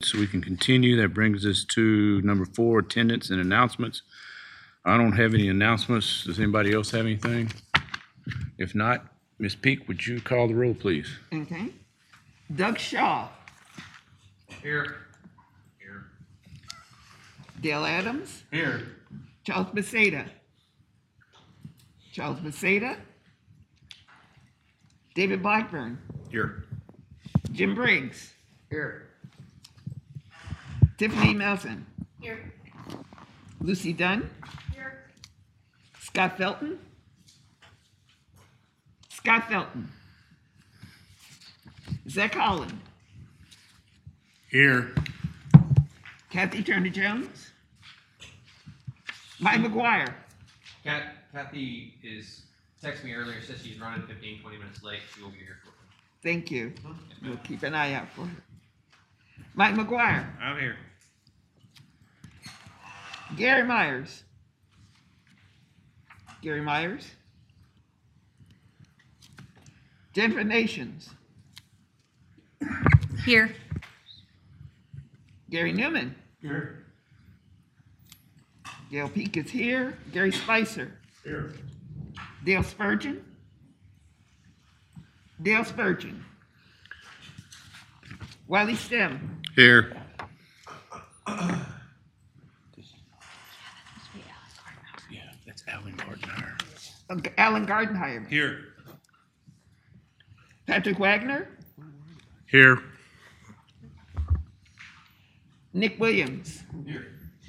so we can continue. That brings us to number 4, attendance and announcements. I don't have any announcements. Does anybody else have anything? If not, Ms. Peak, would you call the roll, please? Okay. Doug Shaw, Here. Here. Dale Adams, Here. Charles Beceda. Charles Beceda. David Blackburn, Here. Jim Briggs, Here. Tiffany Melton, Here. Lucy Dunn, Here. Scott Felton. Scott Felton. Zach Holland, Here. Kathy Turner Jones, Mike McGuire. Kathy is texted me earlier, says she's running 15, 20 minutes late. She will be here shortly. Thank you. We'll keep an eye out for her. Mike McGuire, I'm here. Gary Myers. Gary Myers. Jennifer Nations, Here. Gary Newman. Here. Gail Peak is here. Gary Spicer. Here. Dale Spurgeon. Dale Spurgeon. Wiley Stem. Here. Yeah, that's Alan Gardenhire. Alan Gardenhire. Here. Patrick Wagner. Here. Nick Williams. Here.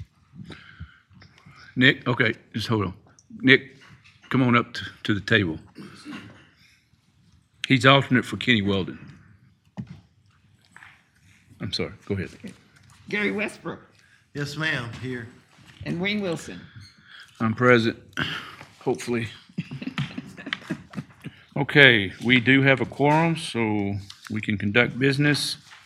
Nick, okay, just hold on. Nick, come on up to the table. He's alternate for Kenny Weldon. I'm sorry, go ahead. Gary Westbrook. Yes, ma'am, here. And Wayne Wilson. I'm present, hopefully. Okay, we do have a quorum, so we can conduct business.